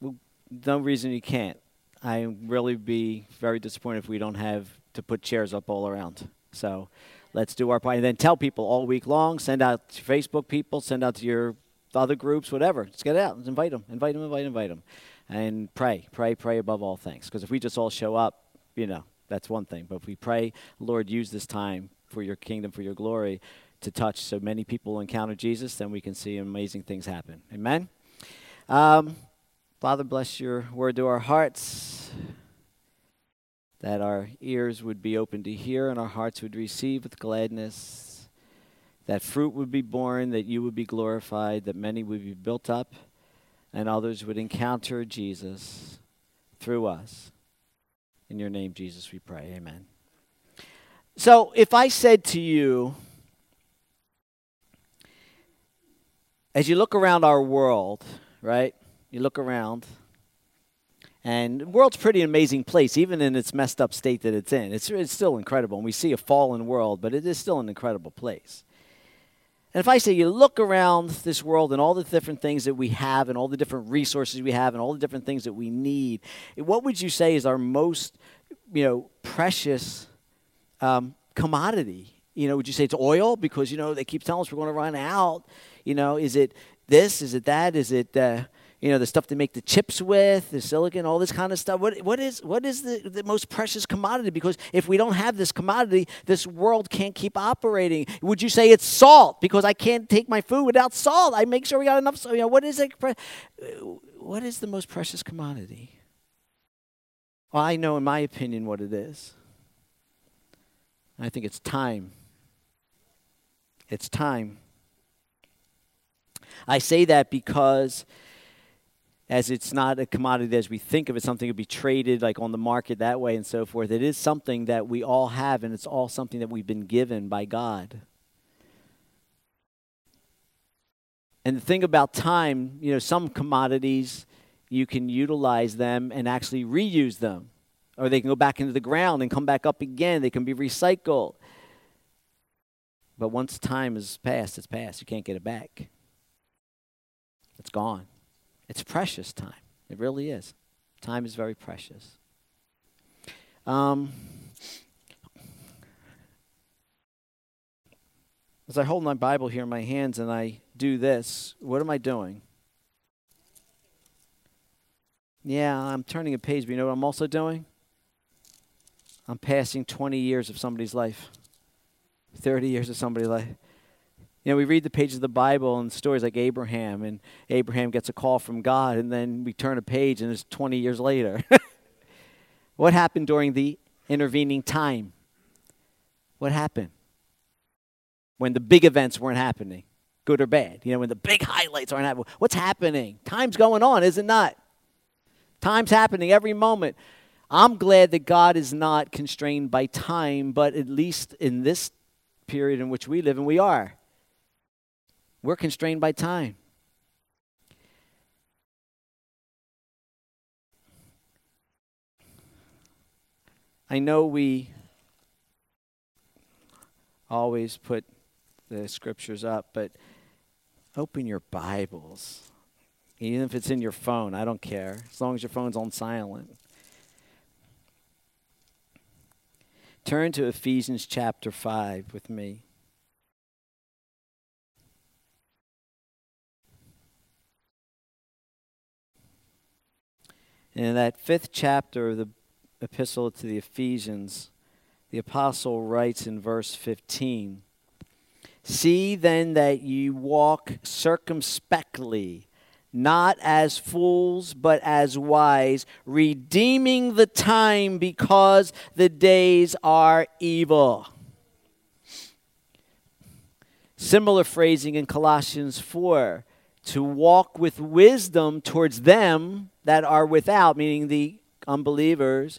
No reason you can't. I really be very disappointed if we don't have to put chairs up all around. So let's do our part. And then tell people all week long, send out to Facebook people, send out to your other groups, whatever. Just get it out. Just invite them. And pray above all things. Because if we just all show up, that's one thing. But if we pray, Lord, use this time for your kingdom, for your glory, to touch so many people encounter Jesus, then we can see amazing things happen. Amen? Father, bless your word to our hearts, that our ears would be open to hear and our hearts would receive with gladness, that fruit would be born, that you would be glorified, that many would be built up, and others would encounter Jesus through us. In your name, Jesus, we pray. Amen. So if I said to you, as you look around our world, right? You look around, and the world's a pretty amazing place, even in its messed up state that it's in. It's still incredible, and we see a fallen world, but it is still an incredible place. And if I say you look around this world and all the different things that we have and all the different resources we have and all the different things that we need, what would you say is our most, precious commodity? Would you say it's oil? Because, they keep telling us we're going to run out. Is it this? Is it that? Is it, the stuff they make the chips with, the silicon, all this kind of stuff? What is the most precious commodity? Because if we don't have this commodity, this world can't keep operating. Would you say it's salt? Because I can't take my food without salt. I make sure we got enough salt. What is it? What is the most precious commodity? Well, I know in my opinion what it is. I think it's time. It's time. I say that because as it's not a commodity as we think of it, something to be traded like on the market that way and so forth. It is something that we all have, and it's all something that we've been given by God. And the thing about time, some commodities, you can utilize them and actually reuse them. Or they can go back into the ground and come back up again. They can be recycled. But once time is passed, it's passed. You can't get it back. It's gone. It's precious time. It really is. Time is very precious. As I hold my Bible here in my hands and I do this, what am I doing? Yeah, I'm turning a page, but you know what I'm also doing? I'm passing 20 years of somebody's life, 30 years of somebody's life. We read the pages of the Bible and stories like Abraham, and Abraham gets a call from God, and then we turn a page, and it's 20 years later. What happened during the intervening time? What happened? When the big events weren't happening, good or bad. When the big highlights aren't happening. What's happening? Time's going on, is it not? Time's happening every moment. I'm glad that God is not constrained by time, but at least in this period in which we live, and we are. We're constrained by time. I know we always put the scriptures up, but open your Bibles. Even if it's in your phone, I don't care. As long as your phone's on silent. Turn to Ephesians chapter 5 with me. In that 5th chapter of the epistle to the Ephesians, the apostle writes in verse 15, "See then that you walk circumspectly, not as fools, but as wise, redeeming the time because the days are evil." Similar phrasing in Colossians 4, to walk with wisdom towards them that are without, meaning the unbelievers,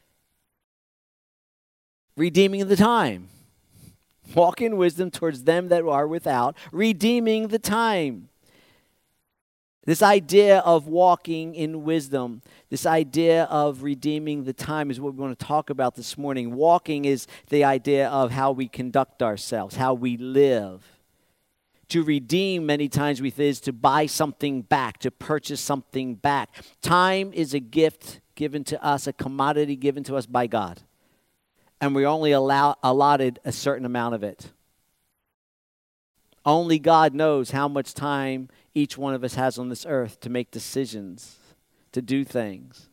redeeming the time. Walk in wisdom towards them that are without, redeeming the time. This idea of walking in wisdom, this idea of redeeming the time is what we want to talk about this morning. Walking is the idea of how we conduct ourselves, how we live. To redeem many times is to buy something back, to purchase something back. Time is a gift given to us, a commodity given to us by God. And we only allotted a certain amount of it. Only God knows how much time each one of us has on this earth to make decisions, to do things.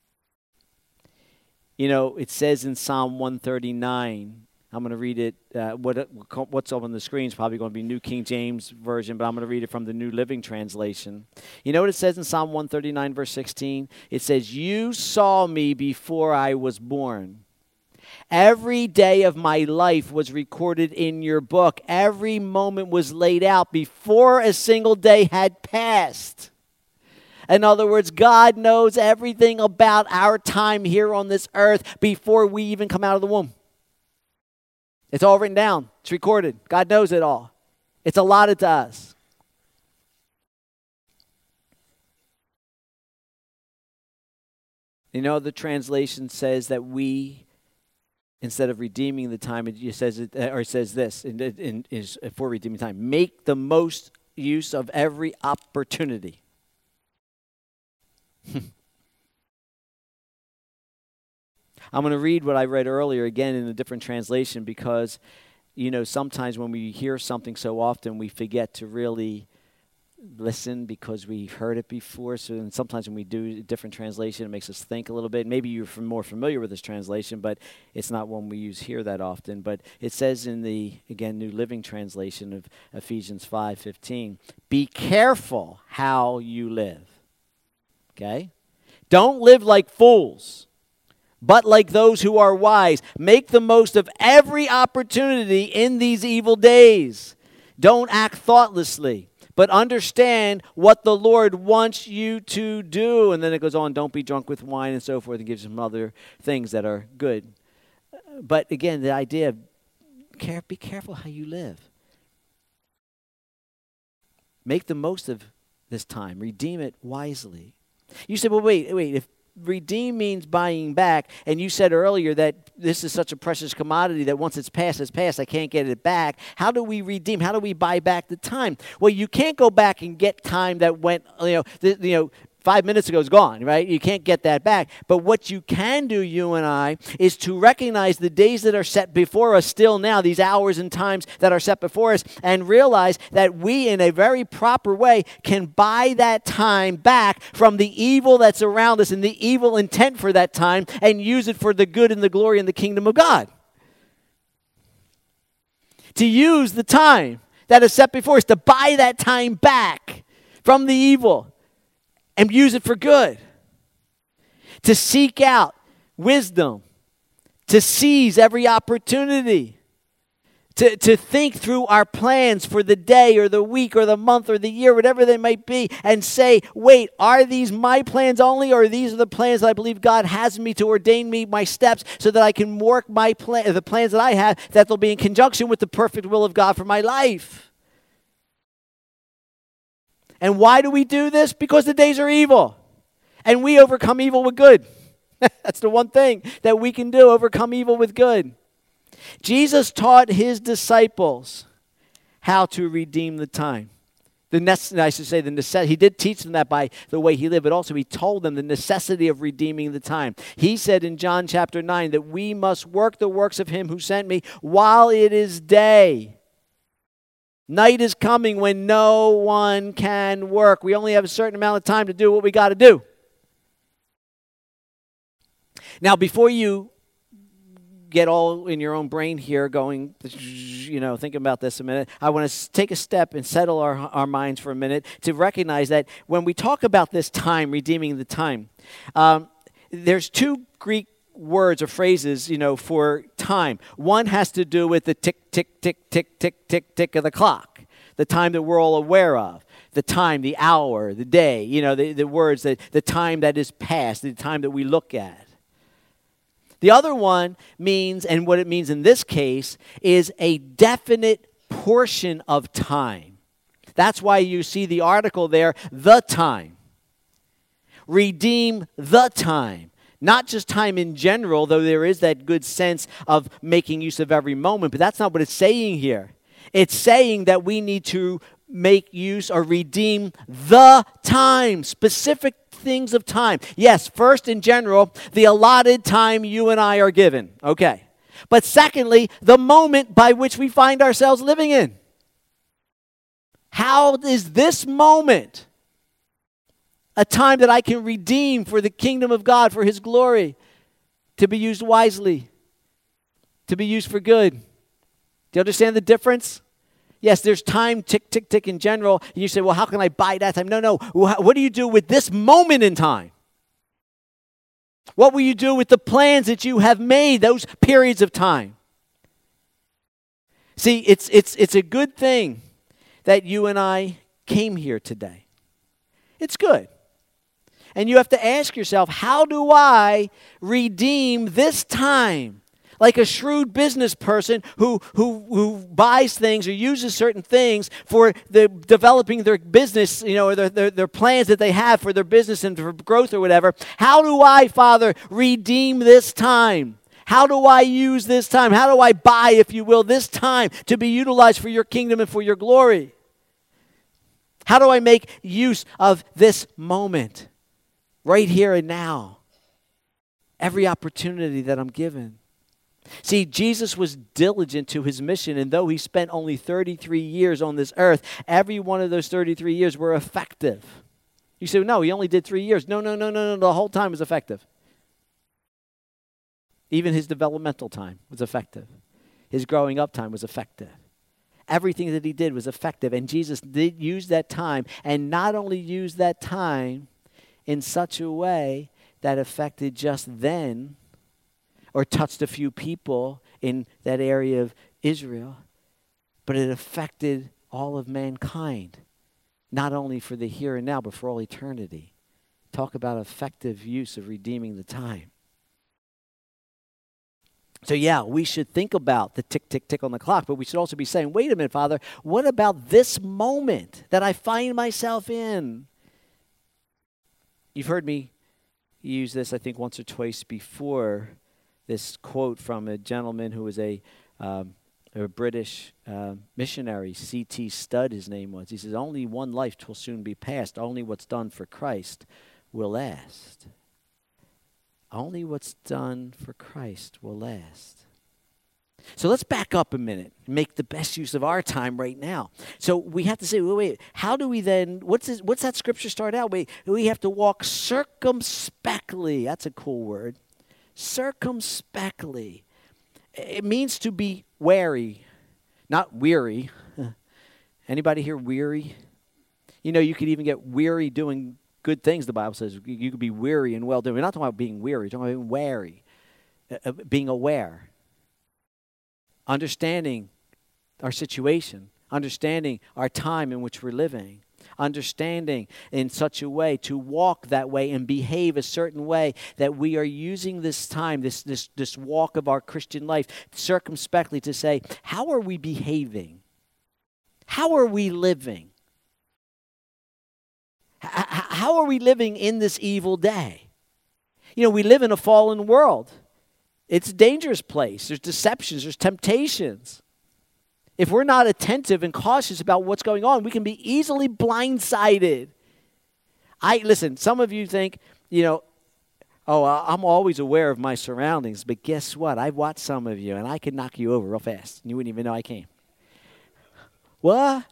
You know, it says in Psalm 139, I'm going to read it. What's up on the screen is probably going to be New King James Version, but I'm going to read it from the New Living Translation. You know what it says in Psalm 139, verse 16? It says, "You saw me before I was born. Every day of my life was recorded in your book. Every moment was laid out before a single day had passed." In other words, God knows everything about our time here on this earth before we even come out of the womb. It's all written down. It's recorded. God knows it all. It's allotted to us. You know, the translation says that we, instead of redeeming the time, it says this for redeeming time, make the most use of every opportunity. I'm going to read what I read earlier again in a different translation because, you know, sometimes when we hear something so often, we forget to really listen because we've heard it before. So and sometimes when we do a different translation, it makes us think a little bit. Maybe you're more familiar with this translation, but it's not one we use here that often. But it says in the, again, New Living Translation of Ephesians 5:15, "Be careful how you live." Okay? "Don't live like fools, but like those who are wise. Make the most of every opportunity in these evil days. Don't act thoughtlessly, but understand what the Lord wants you to do." And then it goes on, "Don't be drunk with wine," and so forth, and gives some other things that are good. But again, the idea of be careful how you live. Make the most of this time. Redeem it wisely. You say, well, wait, if redeem means buying back, and you said earlier that this is such a precious commodity that once it's past, I can't get it back. How do we redeem? How do we buy back the time? Well, you can't go back and get time that went, 5 minutes ago is gone, right? You can't get that back. But what you can do, you and I, is to recognize the days that are set before us still now, these hours and times that are set before us, and realize that we, in a very proper way, can buy that time back from the evil that's around us and the evil intent for that time and use it for the good and the glory and the kingdom of God. To use the time that is set before us, to buy that time back from the evil and use it for good. To seek out wisdom. To seize every opportunity. To think through our plans for the day or the week or the month or the year, whatever they might be, and say, wait, are these my plans only, or these are the plans that I believe God has me to ordain me my steps so that I can work my the plans that I have, that they'll be in conjunction with the perfect will of God for my life. And why do we do this? Because the days are evil. And we overcome evil with good. That's the one thing that we can do, overcome evil with good. Jesus taught his disciples how to redeem the time. He did teach them that by the way he lived, but also he told them the necessity of redeeming the time. He said in John chapter 9 that we must work the works of him who sent me while it is day. Night is coming when no one can work. We only have a certain amount of time to do what we got to do. Now, before you get all in your own brain here going, thinking about this a minute, I want to take a step and settle our minds for a minute to recognize that when we talk about this time, redeeming the time, there's two Greek words or phrases, for time. One has to do with the tick, tick, tick, tick, tick, tick, tick of the clock, the time that we're all aware of, the time, the hour, the day, the words, the time that is past, the time that we look at. The other one means, and what it means in this case, is a definite portion of time. That's why you see the article there, the time. Redeem the time. Not just time in general, though there is that good sense of making use of every moment, but that's not what it's saying here. It's saying that we need to make use or redeem the time, specific things of time. Yes, first in general, the allotted time you and I are given. Okay. But secondly, the moment by which we find ourselves living in. How is this moment a time that I can redeem for the kingdom of God, for His glory, to be used wisely, to be used for good? Do you understand the difference? Yes, there's time, tick, tick, tick in general. And you say, well, how can I buy that time? No. What do you do with this moment in time? What will you do with the plans that you have made, those periods of time? See, it's a good thing that you and I came here today. It's good. And you have to ask yourself, how do I redeem this time? Like a shrewd business person who buys things or uses certain things for developing their business, or their plans that they have for their business and for growth or whatever. How do I, Father, redeem this time? How do I use this time? How do I buy, if you will, this time to be utilized for your kingdom and for your glory? How do I make use of this moment right here and now? Every opportunity that I'm given. See, Jesus was diligent to his mission, and though he spent only 33 years on this earth, every one of those 33 years were effective. You say, no, he only did 3 years. No, the whole time was effective. Even his developmental time was effective. His growing up time was effective. Everything that he did was effective, and Jesus did use that time, and not only use that time in such a way that affected just then, or touched a few people in that area of Israel, but it affected all of mankind, not only for the here and now, but for all eternity. Talk about effective use of redeeming the time. So yeah, we should think about the tick, tick, tick on the clock, but we should also be saying, wait a minute, Father, what about this moment that I find myself in? You've heard me use this, I think, once or twice before. This quote from a gentleman who was a British missionary, C.T. Studd, his name was. He says, only one life will soon be passed. Only what's done for Christ will last. Only what's done for Christ will last. So let's back up a minute and make the best use of our time right now. So we have to say, wait, how do we then, what's that scripture start out? We have to walk circumspectly. That's a cool word. Circumspectly. It means to be wary, not weary. Anybody here weary? You could even get weary doing good things, the Bible says. You could be weary and well doing. We're not talking about being weary. We're talking about being wary, being aware, understanding our situation, understanding our time in which we're living, understanding in such a way to walk that way and behave a certain way that we are using this time, this walk of our Christian life circumspectly to say, how are we behaving? How are we living? How are we living in this evil day? We live in a fallen world. It's a dangerous place. There's deceptions. There's temptations. If we're not attentive and cautious about what's going on, we can be easily blindsided. Listen, some of you think, I'm always aware of my surroundings, but guess what? I've watched some of you, and I can knock you over real fast, and you wouldn't even know I came. What?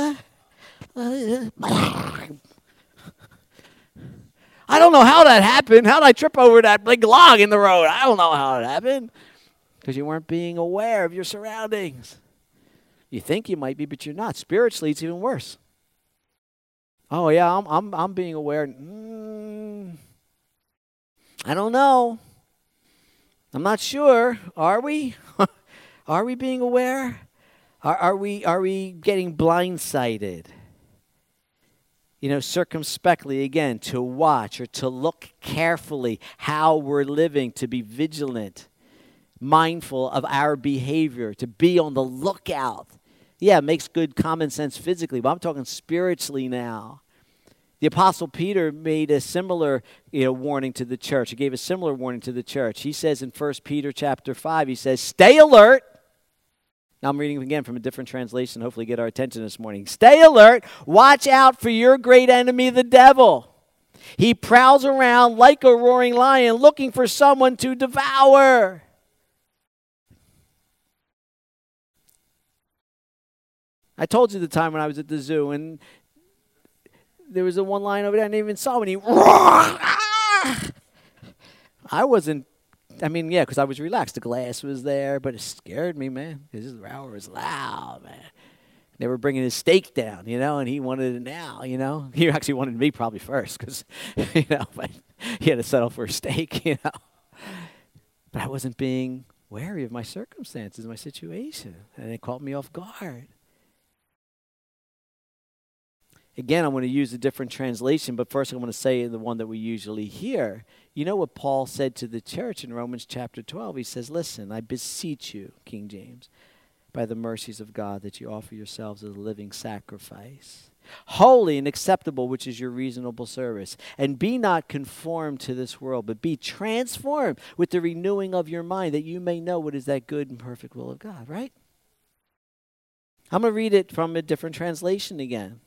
I don't know how that happened. How did I trip over that big log in the road? I don't know how it happened. Because you weren't being aware of your surroundings. You think you might be, but you're not. Spiritually, it's even worse. Oh yeah, I'm being aware. I don't know. I'm not sure. Are we? Are we being aware? Are we getting blindsided? Circumspectly, again, to watch or to look carefully how we're living, to be vigilant, mindful of our behavior, to be on the lookout. Yeah, it makes good common sense physically, but I'm talking spiritually now. The Apostle Peter made a similar warning to the church. He gave a similar warning to the church. He says in 1 Peter chapter 5, he says, stay alert. Now I'm reading again from a different translation, hopefully get our attention this morning. Stay alert. Watch out for your great enemy, the devil. He prowls around like a roaring lion looking for someone to devour. I told you the time when I was at the zoo, and there was a one lion over there, and I even saw when he roared. I wasn't, because I was relaxed. The glass was there, but it scared me, man, because his roar was loud, man. They were bringing his steak down, and he wanted it now, He actually wanted me probably first because, but he had to settle for a steak, But I wasn't being wary of my circumstances, my situation, and it caught me off guard. Again, I'm going to use a different translation, but first I'm going to say the one that we usually hear. You know what Paul said to the church in Romans chapter 12? He says, listen, I beseech you, King James, by the mercies of God, that you offer yourselves as a living sacrifice, holy and acceptable, which is your reasonable service. And be not conformed to this world, but be transformed with the renewing of your mind, that you may know what is that good and perfect will of God, right? I'm going to read it from a different translation again.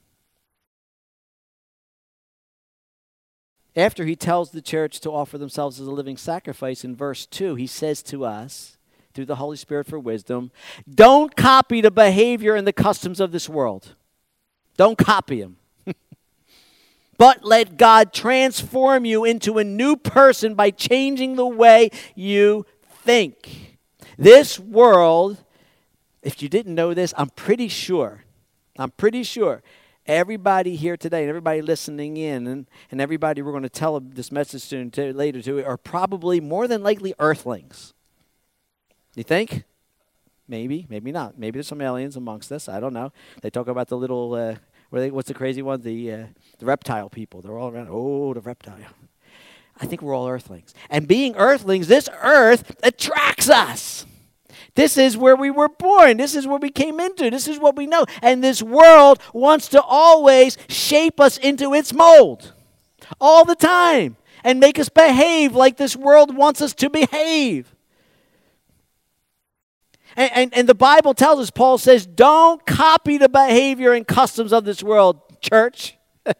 After he tells the church to offer themselves as a living sacrifice, in verse 2, he says to us, through the Holy Spirit for wisdom, don't copy the behavior and the customs of this world. Don't copy them. But let God transform you into a new person by changing the way you think. This world, if you didn't know this, I'm pretty sure everybody here today and everybody listening in and everybody we're going to tell this message to later to are probably more than likely earthlings. You think? Maybe, maybe not. Maybe there's some aliens amongst us. I don't know. They talk about the little, what's the crazy one? The reptile people. They're all around. Oh, the reptile. I think we're all earthlings. And being earthlings, this earth attracts us. This is where we were born. This is where we came into. This is what we know. And this world wants to always shape us into its mold all the time and make us behave like this world wants us to behave. And the Bible tells us, Paul says, don't copy the behavior and customs of this world, church.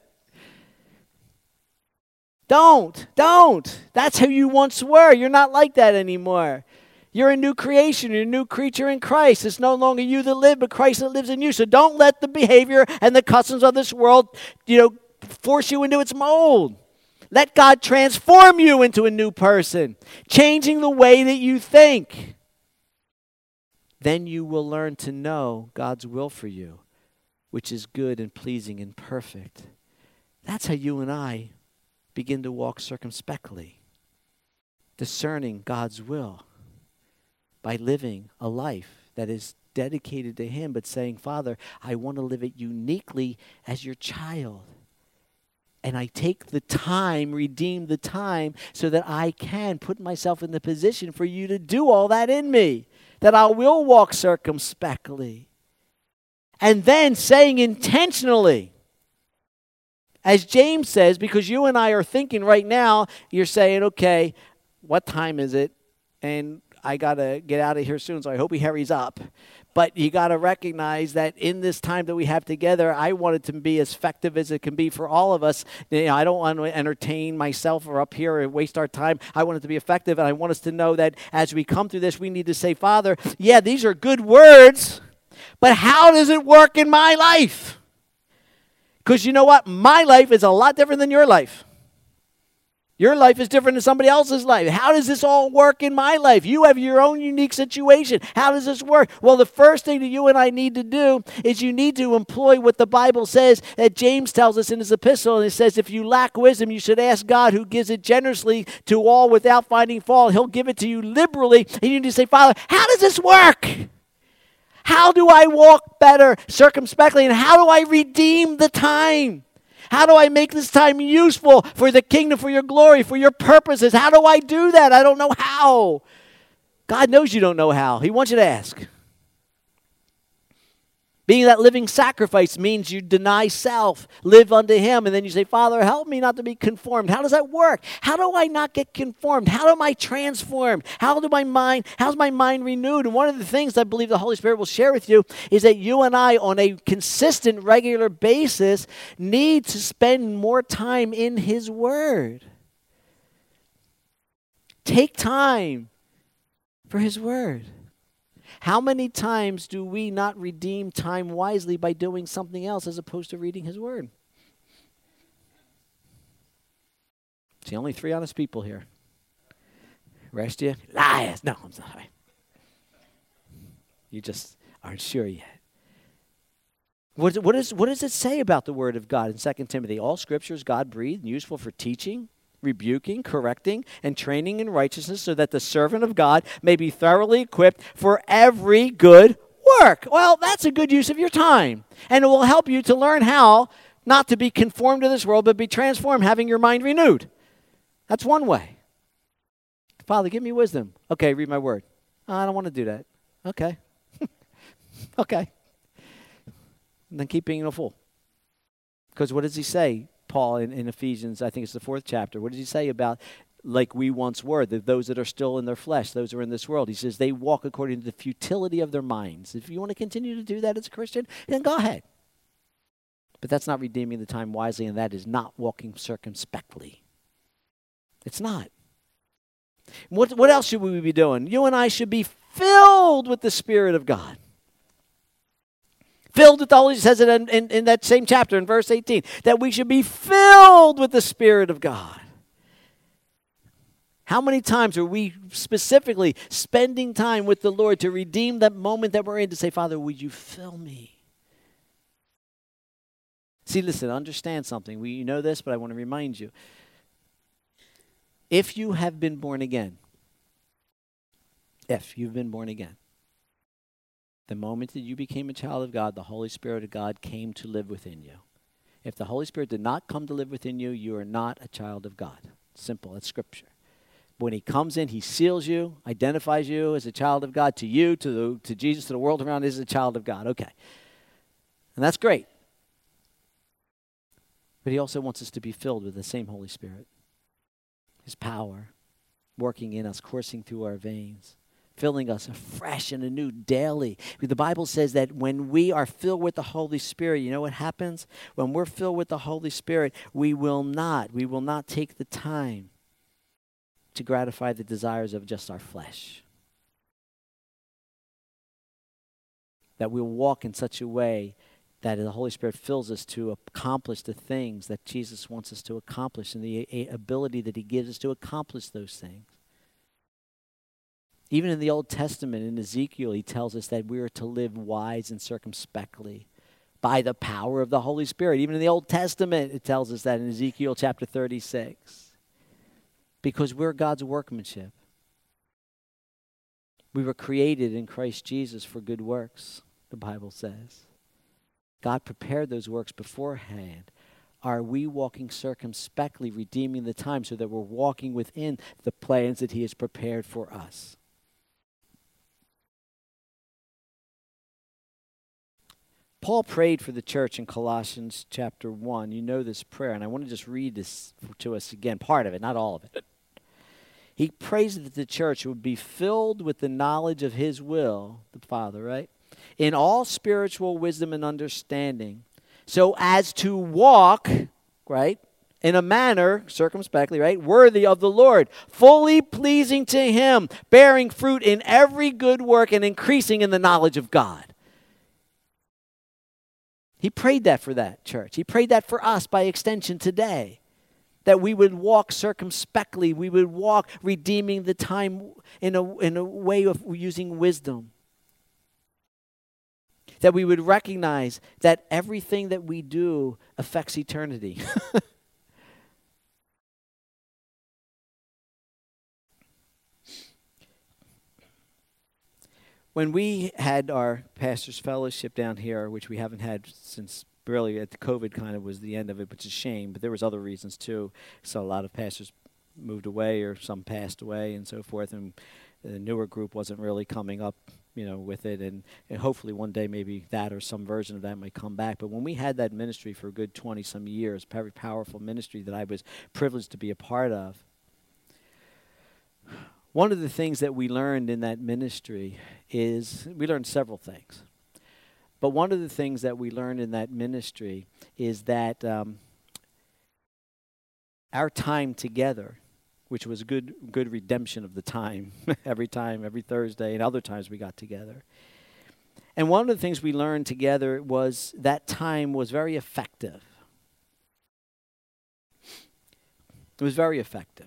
Don't. That's who you once were. You're not like that anymore. You're a new creation. You're a new creature in Christ. It's no longer you that live, but Christ that lives in you. So don't let the behavior and the customs of this world, force you into its mold. Let God transform you into a new person, changing the way that you think. Then you will learn to know God's will for you, which is good and pleasing and perfect. That's how you and I begin to walk circumspectly, discerning God's will by living a life that is dedicated to Him, but saying, Father, I want to live it uniquely as your child. And I take the time, redeem the time, so that I can put myself in the position for you to do all that in me, that I will walk circumspectly. And then saying intentionally, as James says, because you and I are thinking right now, you're saying, okay, what time is it? And I got to get out of here soon, so I hope he hurries up. But you got to recognize that in this time that we have together, I want it to be as effective as it can be for all of us. I don't want to entertain myself or up here and waste our time. I want it to be effective, and I want us to know that as we come through this, we need to say, Father, yeah, these are good words, but how does it work in my life? Because you know what? My life is a lot different than your life. Your life is different than somebody else's life. How does this all work in my life? You have your own unique situation. How does this work? Well, the first thing that you and I need to do is you need to employ what the Bible says that James tells us in his epistle. And it says, if you lack wisdom, you should ask God, who gives it generously to all without finding fault. He'll give it to you liberally. And you need to say, Father, how does this work? How do I walk better circumspectly? And how do I redeem the time? How do I make this time useful for the kingdom, for your glory, for your purposes? How do I do that? I don't know how. God knows you don't know how. He wants you to ask. Being that living sacrifice means you deny self, live unto him, and then you say, Father, help me not to be conformed. How does that work? How do I not get conformed? How am I transformed? How's my mind renewed? And one of the things I believe the Holy Spirit will share with you is that you and I, on a consistent, regular basis, need to spend more time in his word. Take time for his word. How many times do we not redeem time wisely by doing something else as opposed to reading his word? See, only 3 honest people here. Rest you? Liars. No, I'm sorry. You just aren't sure yet. What does it say about the word of God in 2 Timothy? All scripture is God-breathed and useful for teaching, rebuking, correcting, and training in righteousness, so that the servant of God may be thoroughly equipped for every good work. Well, that's a good use of your time. And it will help you to learn how not to be conformed to this world, but be transformed, having your mind renewed. That's one way. Father, give me wisdom. Okay, read my word. Oh, I don't want to do that. Okay. Okay. And then keep being a fool. Because what does he say? Paul in Ephesians, I think it's the 4th chapter. What does he say about like we once were, those that are still in their flesh, those who are in this world? He says they walk according to the futility of their minds. If you want to continue to do that as a Christian, then go ahead. But that's not redeeming the time wisely, and that is not walking circumspectly. It's not. What else should we be doing? You and I should be filled with the Spirit of God. Filled with the Holy Spirit, says it in that same chapter in verse 18, that we should be filled with the Spirit of God. How many times are we specifically spending time with the Lord to redeem that moment that we're in, to say, Father, would you fill me? See, listen, understand something. You know this, but I want to remind you. If you have been born again, if you've been born again, the moment that you became a child of God, the Holy Spirit of God came to live within you. If the Holy Spirit did not come to live within you, you are not a child of God. Simple, that's Scripture. But when he comes in, he seals you, identifies you as a child of God, to you, to Jesus, to the world around, as a child of God. Okay. And that's great. But he also wants us to be filled with the same Holy Spirit. His power working in us, coursing through our veins, filling us afresh and anew daily. The Bible says that when we are filled with the Holy Spirit, you know what happens? When we're filled with the Holy Spirit, we will not take the time to gratify the desires of just our flesh. That we'll walk in such a way that the Holy Spirit fills us to accomplish the things that Jesus wants us to accomplish, and the ability that he gives us to accomplish those things. Even in the Old Testament, in Ezekiel, he tells us that we are to live wise and circumspectly by the power of the Holy Spirit. Even in the Old Testament, it tells us that in Ezekiel chapter 36. Because we're God's workmanship. We were created in Christ Jesus for good works, the Bible says. God prepared those works beforehand. Are we walking circumspectly, redeeming the time so that we're walking within the plans that he has prepared for us? Paul prayed for the church in Colossians chapter 1. You know this prayer, and I want to just read this to us again, part of it, not all of it. He prays that the church would be filled with the knowledge of his will, the Father, right? In all spiritual wisdom and understanding, so as to walk, right, in a manner, circumspectly, right, worthy of the Lord, fully pleasing to him, bearing fruit in every good work and increasing in the knowledge of God. He prayed that for that church. He prayed that for us by extension today. That we would walk circumspectly. We would walk redeeming the time in a way of using wisdom. That we would recognize that everything that we do affects eternity. When we had our pastor's fellowship down here, which we haven't had since really at the COVID kind of was the end of it, which is a shame, but there was other reasons too. So a lot of pastors moved away or some passed away and so forth, and the newer group wasn't really coming up with it, and hopefully one day maybe that or some version of that might come back. But when we had that ministry for a good 20-some years, very powerful ministry that I was privileged to be a part of, one of the things that we learned in that ministry is, we learned several things. But one of the things that we learned in that ministry is that our time together, which was good redemption of the time, every Thursday, and other times we got together. And one of the things we learned together was that time was very effective. It was very effective.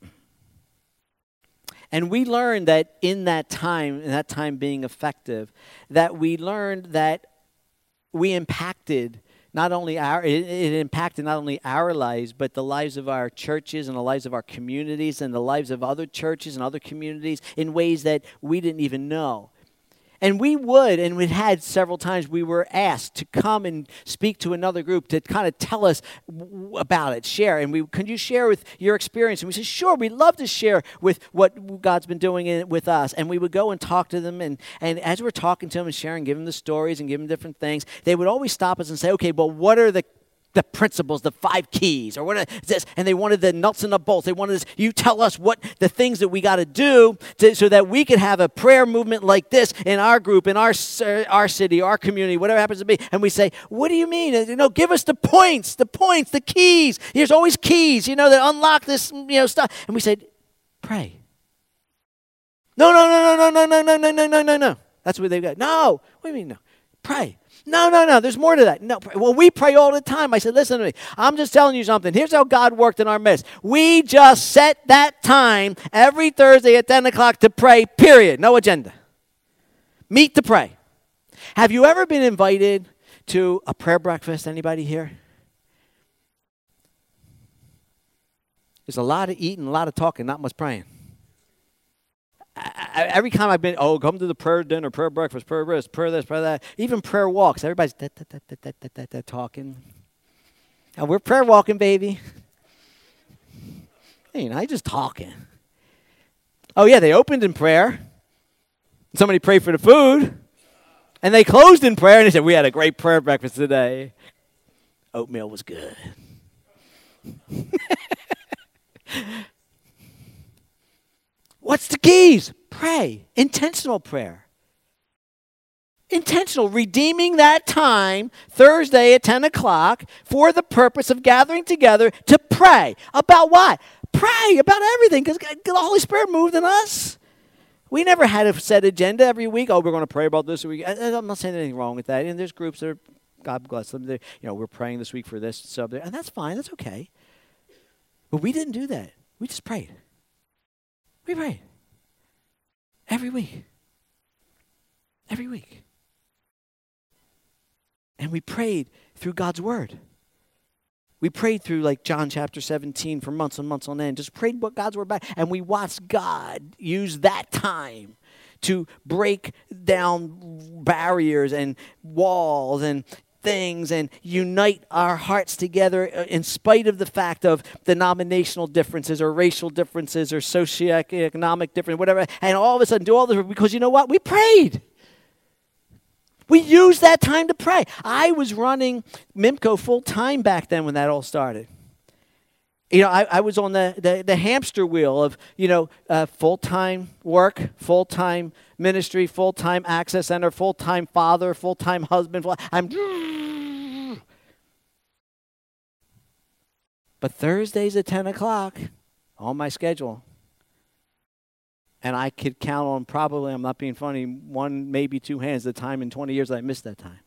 And we learned that in that time being effective, that we learned that we impacted it impacted not only our lives, but the lives of our churches and the lives of our communities and the lives of other churches and other communities in ways that we didn't even know. And we'd had several times we were asked to come and speak to another group to kind of tell us about it, share. And can you share with your experience? And we said, sure, we'd love to share with what God's been doing with us. And we would go and talk to them. And as we're talking to them and sharing, give them the stories and give them different things, they would always stop us and say, okay, well, what are the principles, the 5 keys, or what is this? And they wanted the nuts and the bolts. They wanted this, you tell us what the things that we got to do so that we could have a prayer movement like this in our group, in our city, our community, whatever it happens to be. And we say, what do you mean? Give us the points, the keys. There's always keys, that unlock this, stuff. And we said, pray. No. That's what they've got. No. What do you mean no? Pray. No, there's more to that. No, well, we pray all the time. I said, listen to me. I'm just telling you something. Here's how God worked in our midst. We just set that time every Thursday at 10 o'clock to pray, period. No agenda. Meet to pray. Have you ever been invited to a prayer breakfast? Anybody here? There's a lot of eating, a lot of talking, not much praying. Every time I've been, come to the prayer dinner, prayer breakfast, prayer this, prayer that, even prayer walks. Everybody's talking. And we're prayer walking, baby. I just talking. Oh, yeah, they opened in prayer. Somebody prayed for the food. And they closed in prayer, and they said, we had a great prayer breakfast today. Oatmeal was good. What's the keys? Pray. Intentional prayer. Intentional. Redeeming that time, Thursday at 10 o'clock, for the purpose of gathering together to pray. About what? Pray about everything, because the Holy Spirit moved in us. We never had a set agenda every week. We're going to pray about this week. I'm not saying anything wrong with that. And there's groups that are, God bless them, we're praying this week for this subject. And that's fine. That's okay. But we didn't do that. We just prayed. We prayed. Every week. Every week. And we prayed through God's word. We prayed through like John chapter 17 for months and months on end. Just prayed what God's word about. And we watched God use that time to break down barriers and walls and things and unite our hearts together in spite of the fact of denominational differences or racial differences or socioeconomic differences, whatever. And all of a sudden do all this because you know what? We prayed. We used that time to pray. I was running MIMCO full time back then when that all started. I was on the hamster wheel of, full-time work, full-time ministry, full-time access center, full-time father, full-time husband. But Thursdays at 10 o'clock on my schedule. And I could count on probably, I'm not being funny, 1, maybe 2 hands the time in 20 years I missed that time.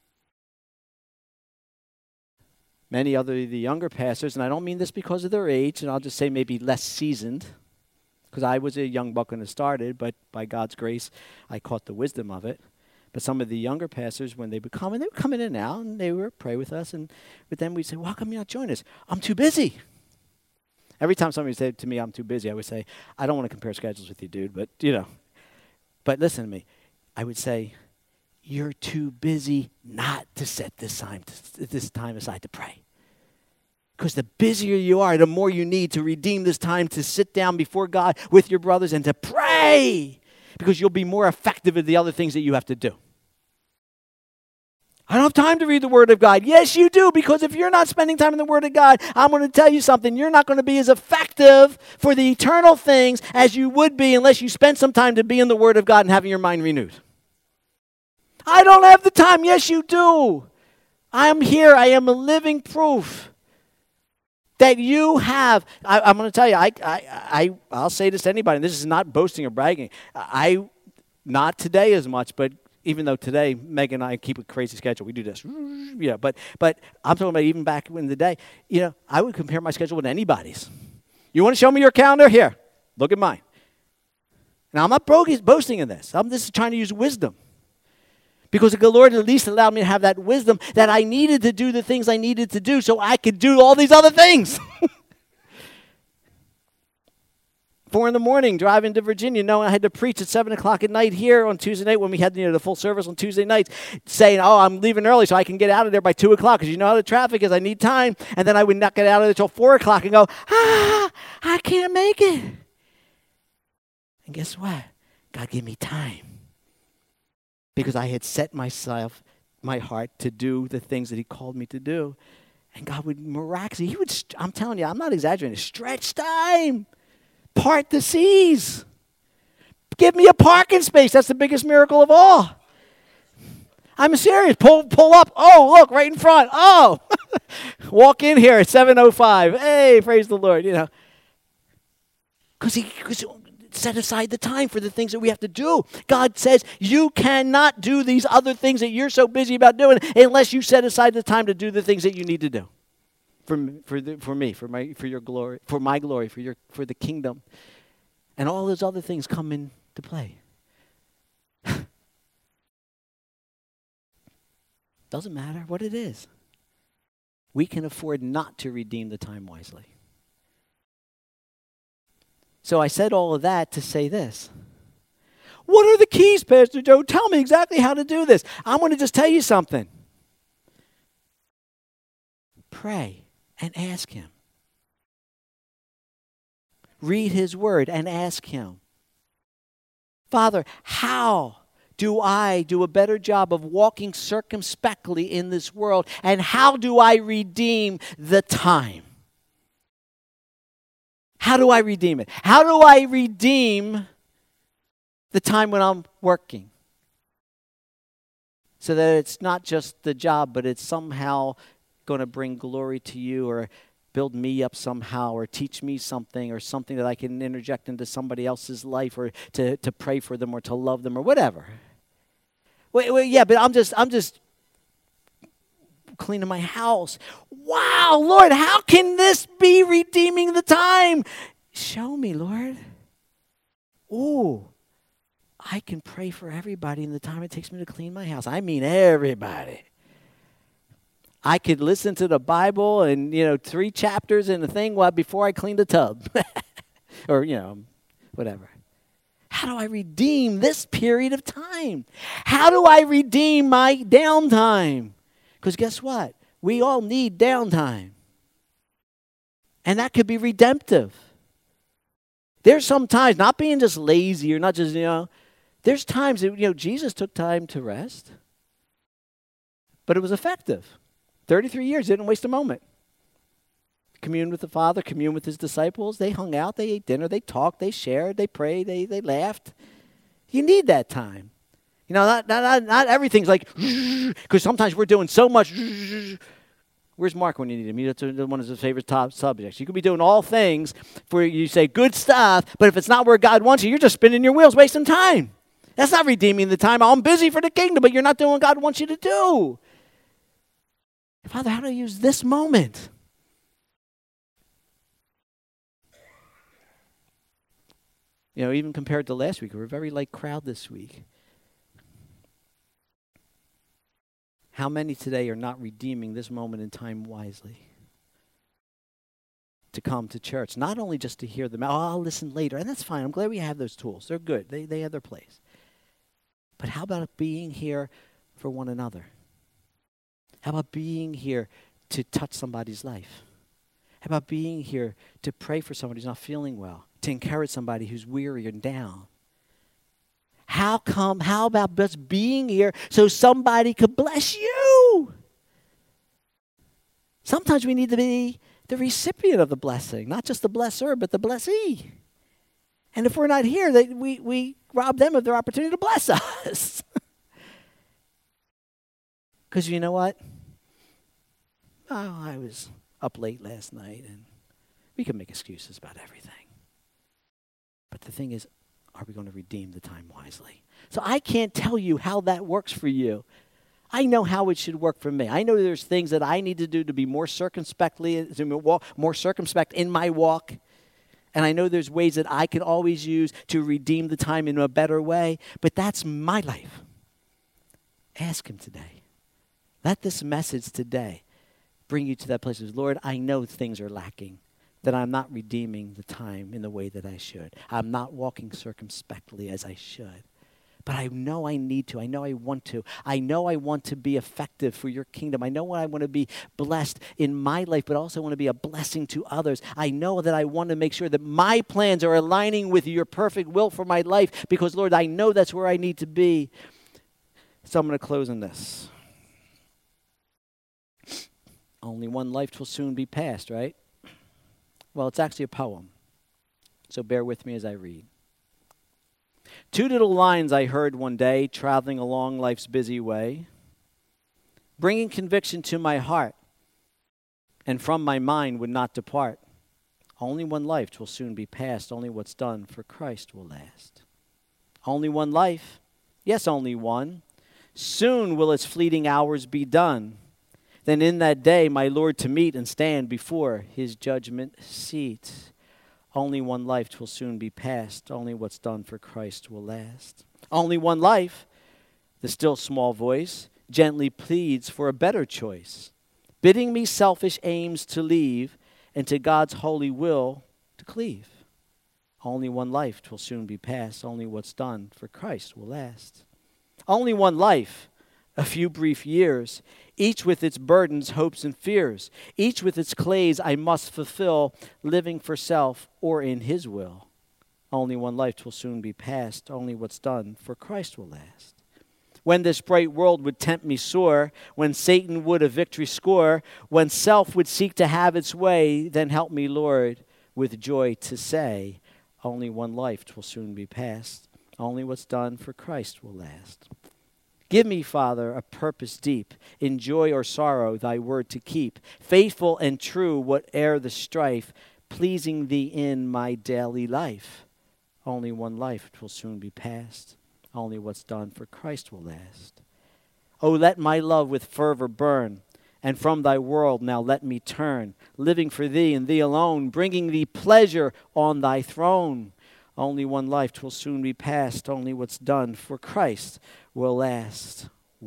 Many other the younger pastors, and I don't mean this because of their age, and I'll just say maybe less seasoned, because I was a young buck when it started, but by God's grace, I caught the wisdom of it. But some of the younger pastors, when they would come, and they would come in and out, and they would pray with us, but then we'd say, well, how come you not join us? I'm too busy. Every time somebody said to me, I'm too busy, I would say, I don't want to compare schedules with you, dude, but, But listen to me. I would say, you're too busy not to set this time aside to pray. Because the busier you are, the more you need to redeem this time to sit down before God with your brothers and to pray. because you'll be more effective at the other things that you have to do. I don't have time to read the Word of God. Yes, you do, because if you're not spending time in the Word of God, I'm going to tell you something. You're not going to be as effective for the eternal things as you would be unless you spend some time to be in the Word of God and having your mind renewed. I don't have the time. Yes, you do. I am here. I am a living proof that you have. I'm going to tell you, I'll say this to anybody, and this is not boasting or bragging. Not today as much, but even though today, Meg and I keep a crazy schedule. We do this. Yeah, but I'm talking about even back in the day. I would compare my schedule with anybody's. You want to show me your calendar? Here, look at mine. Now, I'm not boasting in this. I'm just trying to use wisdom. Because the Lord at least allowed me to have that wisdom that I needed to do the things I needed to do so I could do all these other things. 4 a.m, driving to Virginia, knowing I had to preach at 7 o'clock at night here on Tuesday night when we had the full service on Tuesday nights, saying, I'm leaving early so I can get out of there by 2 o'clock because you know how the traffic is. I need time. And then I would not get out of there until 4 o'clock and go, I can't make it. And guess what? God gave me time because I had set my heart to do the things that he called me to do. And God would miraculously, I'm telling you, I'm not exaggerating, stretch time. Part the seas. Give me a parking space. That's the biggest miracle of all. I'm serious. Pull up. Oh, look, right in front. Oh, walk in here at 7:05. Hey, praise the Lord. Because he set aside the time for the things that we have to do. God says you cannot do these other things that you're so busy about doing unless you set aside the time to do the things that you need to do. For your glory, for my glory, for the kingdom. And all those other things come into play. Doesn't matter what it is. We can afford not to redeem the time wisely. So I said all of that to say this. What are the keys, Pastor Joe? Tell me exactly how to do this. I'm going to just tell you something. Pray. And ask him. Read his word and ask him. Father, how do I do a better job of walking circumspectly in this world? And how do I redeem the time? How do I redeem it? How do I redeem the time when I'm working? So that it's not just the job, but it's somehow going to bring glory to you or build me up somehow or teach me something or something that I can interject into somebody else's life or to pray for them or to love them or whatever. Yeah, but I'm just cleaning my house. Wow, Lord, how can this be redeeming the time? Show me, Lord. Ooh, I can pray for everybody in the time it takes me to clean my house. I mean everybody. I could listen to the Bible and, 3 chapters in the thing before I clean the tub. Or, whatever. How do I redeem this period of time? How do I redeem my downtime? Because guess what? We all need downtime. And that could be redemptive. There's some times, not being just lazy or not just, there's times that, Jesus took time to rest. But it was effective. 33 years, didn't waste a moment. Communed with the Father, communed with his disciples. They hung out, they ate dinner, they talked, they shared, they prayed, they laughed. You need that time. Not everything's like, because sometimes we're doing so much. Where's Mark when you need him? That's one of his favorite top subjects. You could be doing all things where you say good stuff, but if it's not where God wants you, you're just spinning your wheels, wasting time. That's not redeeming the time. I'm busy for the kingdom, but you're not doing what God wants you to do. Father, how do I use this moment? Even compared to last week, we're a very light crowd this week. How many today are not redeeming this moment in time wisely? To come to church, not only just to hear them, I'll listen later, and that's fine. I'm glad we have those tools. They're good. They have their place. But how about being here for one another? How about being here to touch somebody's life? How about being here to pray for somebody who's not feeling well, to encourage somebody who's weary and down? How about just being here so somebody could bless you? Sometimes we need to be the recipient of the blessing, not just the blesser, but the blessee. And if we're not here, we rob them of their opportunity to bless us. Because you know what? Oh, I was up late last night, and we can make excuses about everything. But the thing is, are we going to redeem the time wisely? So I can't tell you how that works for you. I know how it should work for me. I know there's things that I need to do to be more circumspect in my walk. And I know there's ways that I can always use to redeem the time in a better way. But that's my life. Ask him today. Let this message today bring you to that place of, Lord, I know things are lacking, that I'm not redeeming the time in the way that I should. I'm not walking circumspectly as I should. But I know I need to. I know I want to. I know I want to be effective for your kingdom. I know I want to be blessed in my life, but also want to be a blessing to others. I know that I want to make sure that my plans are aligning with your perfect will for my life because, Lord, I know that's where I need to be. So I'm going to close on this. Only one life will soon be passed, right? Well, it's actually a poem. So bear with me as I read. Two little lines I heard one day, traveling along life's busy way, bringing conviction to my heart, and from my mind would not depart. Only one life will soon be passed, only what's done for Christ will last. Only one life, yes, only one. Soon will its fleeting hours be done. Then in that day my Lord to meet and stand before his judgment seat. Only one life will soon be passed. Only what's done for Christ will last. Only one life, the still small voice, gently pleads for a better choice, bidding me selfish aims to leave and to God's holy will to cleave. Only one life will soon be passed. Only what's done for Christ will last. Only one life, a few brief years, each with its burdens, hopes, and fears, each with its clays I must fulfill, living for self or in his will. Only one life will soon be passed, only what's done for Christ will last. When this bright world would tempt me sore, when Satan would a victory score, when self would seek to have its way, then help me, Lord, with joy to say, only one life will soon be passed, only what's done for Christ will last. Give me, Father, a purpose deep, in joy or sorrow, thy word to keep, faithful and true, whate'er the strife, pleasing thee in my daily life. Only one life will soon be passed, only what's done for Christ will last. Oh, let my love with fervor burn, and from thy world now let me turn, living for thee and thee alone, bringing thee pleasure on thy throne. Only one life will soon be passed, only what's done for Christ will last.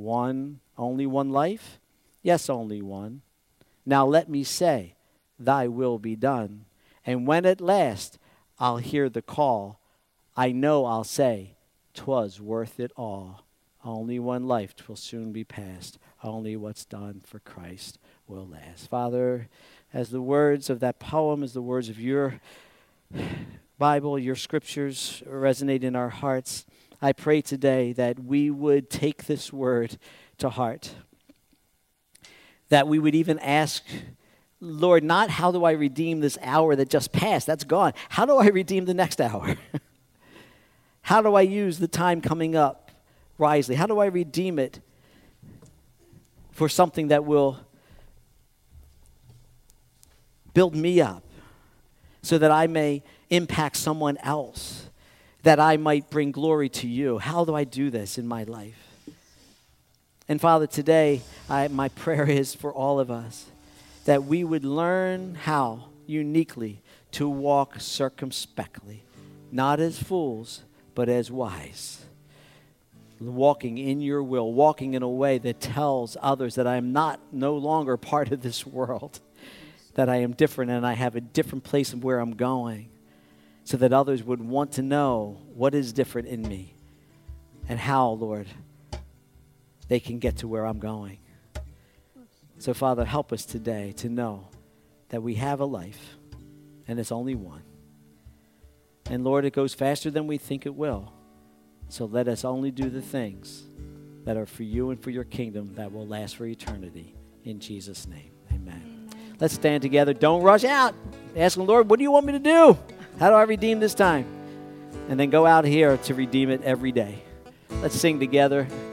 Only one life? Yes, only one. Now let me say, thy will be done. And when at last I'll hear the call, I know I'll say, 'twas worth it all. Only one life will soon be passed, only what's done for Christ will last. Father, as the words of that poem, as the words of your Bible, your scriptures resonate in our hearts, I pray today that we would take this word to heart. That we would even ask, Lord, not how do I redeem this hour that just passed, that's gone. How do I redeem the next hour? How do I use the time coming up wisely? How do I redeem it for something that will build me up so that I may impact someone else, that I might bring glory to you? How do I do this in my life? And Father, today, my prayer is for all of us that we would learn how uniquely to walk circumspectly, not as fools, but as wise. Walking in your will, walking in a way that tells others that I am no longer part of this world, that I am different and I have a different place of where I'm going, so that others would want to know what is different in me and how, Lord, they can get to where I'm going. So, Father, help us today to know that we have a life, and it's only one. And, Lord, it goes faster than we think it will. So let us only do the things that are for you and for your kingdom that will last for eternity. In Jesus' name, amen. Let's stand together. Don't rush out. Ask the Lord, what do you want me to do? How do I redeem this time? And then go out here to redeem it every day. Let's sing together.